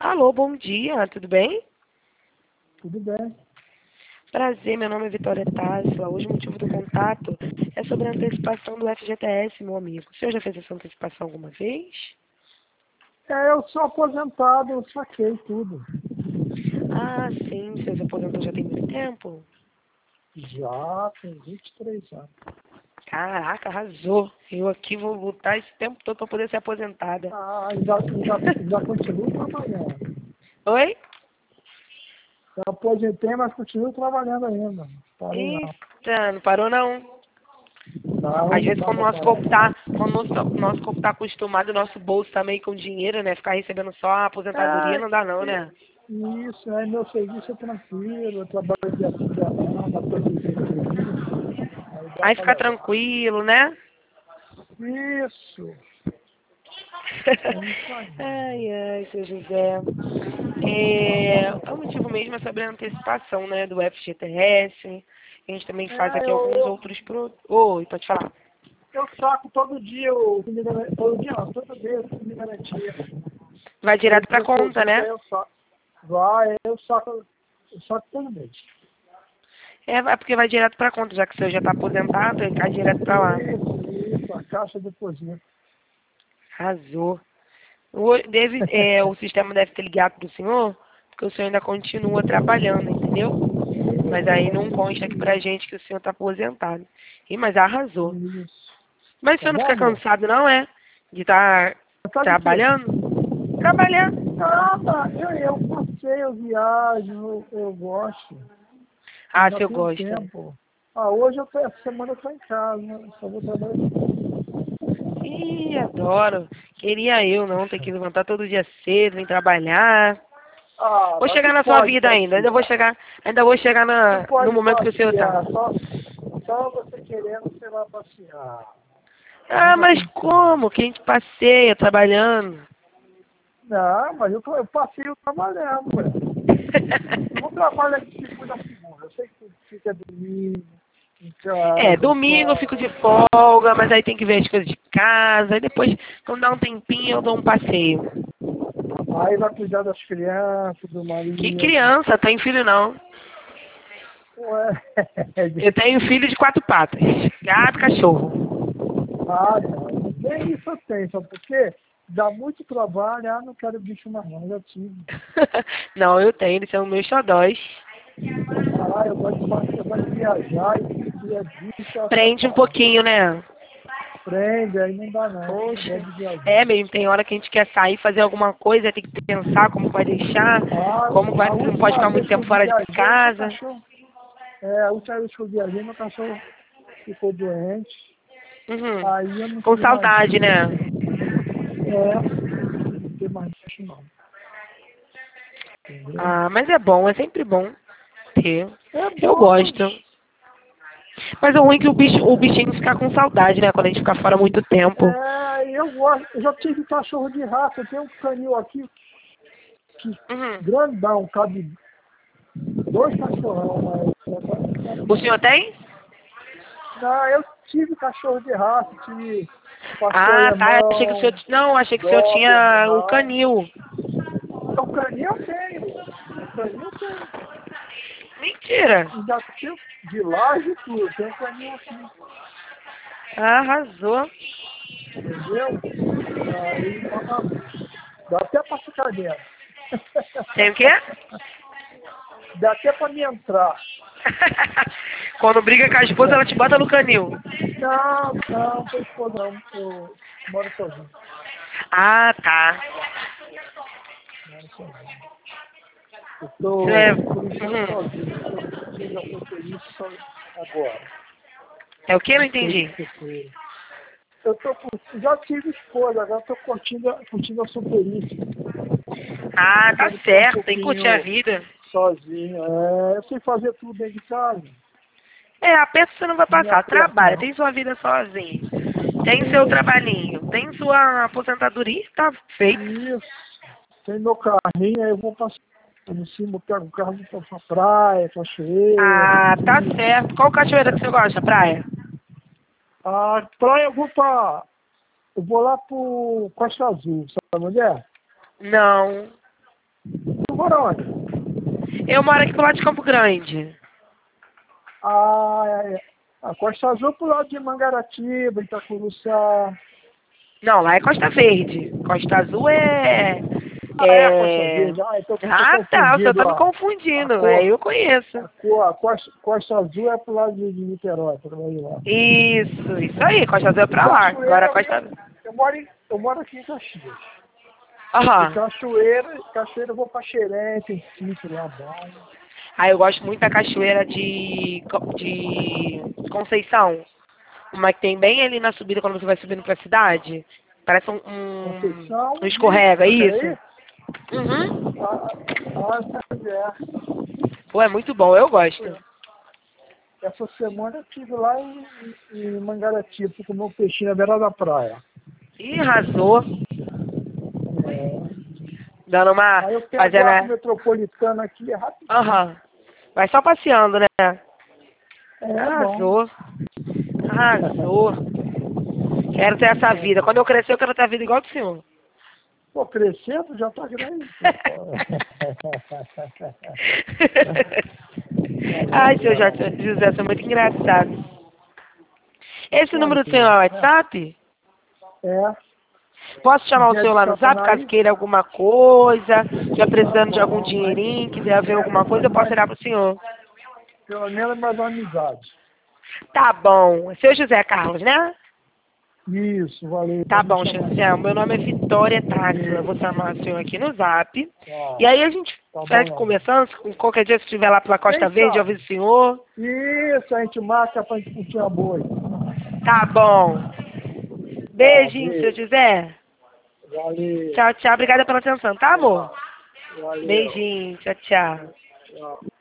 Alô, bom dia, tudo bem? Tudo bem. Prazer, meu nome é Vitória Tássila. Hoje o motivo do contato é sobre a antecipação do FGTS, meu amigo. O senhor já fez essa antecipação alguma vez? Eu sou aposentado, eu saquei tudo. Ah, sim, o senhor se aposentou já tem muito tempo? Já tem 23 anos. Caraca, arrasou. Eu aqui vou lutar esse tempo todo para poder ser aposentada. Ainda continuo trabalhando. Oi? Eu aposentei, mas continuo trabalhando ainda. Parei não. Eita, não parou não. Não, Às não vezes dá quando o pra nosso parar corpo não. tá, quando o nosso corpo tá acostumado, o nosso bolso tá meio com dinheiro, né? Ficar recebendo só a aposentadoria não dá não, né? Isso, meu serviço é tranquilo, eu trabalho de artesanato, produzindo, aí dá Aí pra ficar levar. tranquilo, né? Isso, é isso aí. Ai, ai, seu José. O motivo mesmo é sobre a antecipação, né, do FGTS. A gente também faz aqui alguns Eu, outros Oi, pode falar. eu saco todo dia o todo dia não, todo mês o me garantia. Vai Aí direto quando pra eu conta, aposento, né? aí eu saco. Eu saco todo mês. É porque vai direto pra conta, já que o senhor já tá aposentado, ele cai direto pra lá. Isso, a caixa deposita. Arrasou. O sistema deve ter ligado pro senhor, porque o senhor ainda continua trabalhando, entendeu? Mas aí não consta aqui pra gente que o senhor tá aposentado. Mas arrasou. Isso. Mas o Tá senhor não bom, fica amor? cansado, não é? De estar Tá de quê? trabalhando? Trabalhar. Nada, eu passei, eu viajo, eu gosto. Eu Ah, já se eu tenho gosto. tempo. Hoje essa semana eu tô em casa, né? Só vou trabalhar. Ih, adoro. Queria eu não ter que levantar todo dia cedo, vir trabalhar. Vou Mas tu chegar na sua pode vida ainda. passear. Ainda vou chegar Tu no pode momento que o senhor tá. passear. Só você querendo, você vai passear. Ah, Arruma mas condição. como? Que a gente passeia trabalhando. Não, mas eu passeio trabalhando, ué. Eu não trabalho aqui de segunda a segunda. Eu sei que fica domingo, em casa, Domingo eu fico só. de folga, mas aí tem que ver as coisas de casa. Aí depois, quando dá um tempinho, eu dou um passeio. Aí vai cuidar das crianças, do Que marido. criança, tem filho não. Ué. Eu tenho filho de 4 patas. Gato, cachorro. Não. Nem isso eu tenho, sabe por quê? Dá muito trabalho. Não quero bicho mais não, já tive. Não, eu tenho, eles são meus xodóis. Eu gosto de viajar e é bicho Prende um atrapalha. pouquinho, né? Prende, aí não dá não. Eu Poxa, gosto de viajar. é mesmo, tem hora que a gente quer sair, fazer alguma coisa, tem que pensar como vai deixar, A não pode última ficar muito vez que tempo eu fora de viajei, meu casa. cachorro. A última vez que eu viajei, meu cachorro ficou doente. Uhum. Aí eu não Com tive mais saudade, bicho. né? Não tive mais bicho não. Entendeu? Ah, mas é bom, é sempre bom ter. É Eu bom, mas. gosto. Mas é ruim que o bichinho fica com saudade, né? Quando a gente fica fora muito tempo. Eu gosto. Eu já tive cachorro de raça. Eu tenho um canil aqui que Uhum. grandão, cabe 2 cachorrão, mas agora não quero O mais. senhor tem? Não, eu tive cachorro de raça, tive pastor Ah, tá. Achei que o senhor. alemão, Não, achei que o senhor tinha o Doberman. canil. O canil eu tenho. O canil eu tenho. Mentira. Ainda tenho de laje e tudo. Tem um canil aqui. Ah, arrasou. Entendeu? Aí, dá até pra ficar dentro. Tem o quê? Dá até pra me entrar. Quando briga com a esposa, ela te bota no canil. Não tem esposa não. Eu moro sozinho. Ah, tá. Moro sozinho. Eu Isso é. tô, por enquanto, Uhum. sozinho. Eu tô curtindo a solteirice só agora. É o que? Não Gostei entendi. do futuro. Já tive esposa, agora tô curtindo a solteirice. Ah, tá Quero ficar um certo. Tem que curtir a pouquinho vida. sozinho. Eu sei fazer tudo dentro de casa. A peça você não vai Não me passar. aperto, Trabalha, não. tem sua vida sozinho. Tem seu Isso, trabalhinho. Tem sua aposentadoria, tá feito. isso. Tem meu carrinho, aí eu vou passar em cima, eu pego o carro e vou pra praia, cachoeira, Ah, tá rio. certo. Qual cachoeira que você gosta, praia? A praia eu vou lá pro Costa Azul, sabe onde é? Não. por onde? Eu moro aqui pro lado de Campo Grande. A Costa Azul pro lado de Mangaratiba, Itacuruçá. Não, lá é Costa Verde. Costa Azul é... É a Costa Verde. Então eu tô Tá, o senhor tá confundindo me a confundindo. cor. Eu conheço. A Costa Azul é pro lado de Niterói, por aí lá. Isso aí. Costa Azul é pra lá. Agora Cachoeira, Costa... eu moro aqui em Caxias. E Aham. cachoeira eu vou pra Xerém, tem sítio lá bom. Ah, eu gosto muito da cachoeira de Conceição. Uma que tem bem ali na subida, quando você vai subindo pra cidade. Parece Conceição, um escorrega, isso. aí? Uhum. É. Pô, é muito bom, eu gosto. Essa semana eu estive lá em Mangaratiba, fui comer um peixinho na beira da praia. Ih, arrasou. Dando uma... Aí eu pego Fazendo a a... metropolitana aqui, é rapidinho. Aham. Vai só passeando, né? Bom. Arrasou. Arrasou. Quero ter essa vida. Quando eu crescer, eu quero ter a vida igual do senhor. Pô, crescendo já tá grande. Ai, seu José, você é muito engraçado. Esse número do senhor é o WhatsApp? É. Posso chamar o Dia senhor de lá no Zap, caso Satanás. queira alguma coisa, já precisando de algum dinheirinho, quiser ver alguma coisa, eu posso olhar pro senhor. Pelo menos mais uma amizade. Tá bom. Seu José Carlos, né? Isso, valeu. Tá Pode me bom, chamar. José. O meu nome é Vitória Táxila. Eu vou chamar o senhor aqui no Zap. Tá. E aí a gente Tá segue bom. conversando. Qualquer dia, se estiver lá pela Costa Quem Verde, eu sabe? aviso o senhor. Isso, a gente marca pra gente curtir a boi. Tá bom. Beijinho, seu Beijo. José. Valeu. Tchau, tchau. Obrigada pela atenção, tá, amor? Valeu. Beijinho. Tchau, tchau. Tchau.